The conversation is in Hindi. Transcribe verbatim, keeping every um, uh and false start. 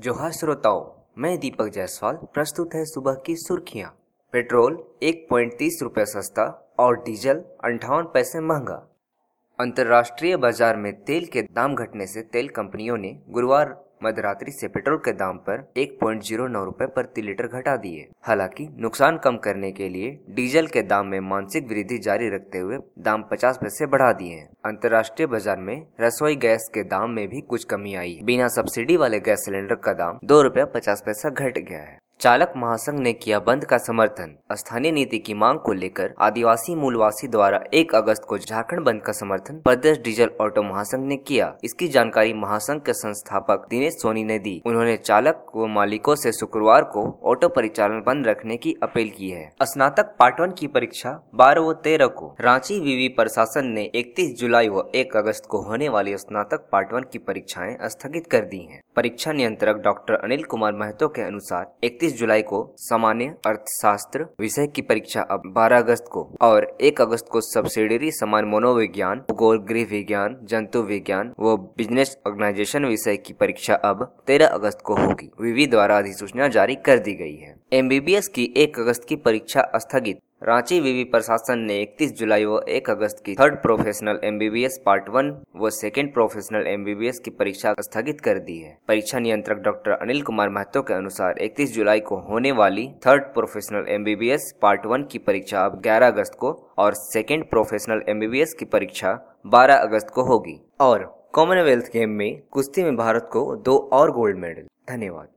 जोहार श्रोताओं, मैं दीपक जायसवाल। प्रस्तुत है सुबह की सुर्खियां। पेट्रोल एक पॉइंट तीस रुपये सस्ता और डीजल अंठावन पैसे महंगा। अंतर्राष्ट्रीय बाजार में तेल के दाम घटने से तेल कंपनियों ने गुरुवार मध्यरात्रि से पेट्रोल के दाम पर एक पॉइंट शून्य नौ रुपए प्रति लीटर घटा दिए। हालांकि नुकसान कम करने के लिए डीजल के दाम में मानसिक वृद्धि जारी रखते हुए दाम पचास पैसे बढ़ा दिए हैं। अंतर्राष्ट्रीय बाजार में रसोई गैस के दाम में भी कुछ कमी आई है। बिना सब्सिडी वाले गैस सिलेंडर का दाम दो रुपया पचास पैसा घट गया है। चालक महासंघ ने किया बंद का समर्थन। स्थानीय नीति की मांग को लेकर आदिवासी मूलवासी द्वारा एक अगस्त को झारखंड बंद का समर्थन प्रदेश डीजल ऑटो महासंघ ने किया। इसकी जानकारी महासंघ के संस्थापक दिनेश सोनी ने दी। उन्होंने चालक व मालिकों से शुक्रवार को ऑटो परिचालन बंद रखने की अपील की है। स्नातक पार्ट वन की परीक्षा बारह व तेरह को रांची विवि प्रशासन ने इकतीस जुलाई व एक अगस्त को होने वाली स्नातक पार्ट वन की परीक्षाएं स्थगित कर दी हैं। परीक्षा नियंत्रक डॉक्टर अनिल कुमार महतो के अनुसार इकतीस जुलाई को सामान्य अर्थशास्त्र विषय की परीक्षा अब बारह अगस्त को और एक अगस्त को सब्सिडरी समान मनोविज्ञान, भूगोल, गृह विज्ञान, जंतु विज्ञान व बिजनेस ऑर्गेनाइजेशन विषय की परीक्षा अब तेरह अगस्त को होगी। विवि द्वारा अधिसूचना जारी कर दी गई है। एमबीबीएस की एक अगस्त की परीक्षा स्थगित। रांची विवि प्रशासन ने इकतीस जुलाई व एक अगस्त की third professional MBBS part one व सेकेंड प्रोफेशनल एमबीबीएस की परीक्षा स्थगित कर दी है। परीक्षा नियंत्रक डॉक्टर अनिल कुमार महतो के अनुसार इकतीस जुलाई को होने वाली third professional MBBS part one की परीक्षा अब ग्यारह अगस्त को और सेकेंड प्रोफेशनल एमबीबीएस की परीक्षा बारह अगस्त को होगी। और कॉमनवेल्थ गेम में कुश्ती में भारत को दो और गोल्ड मेडल। धन्यवाद।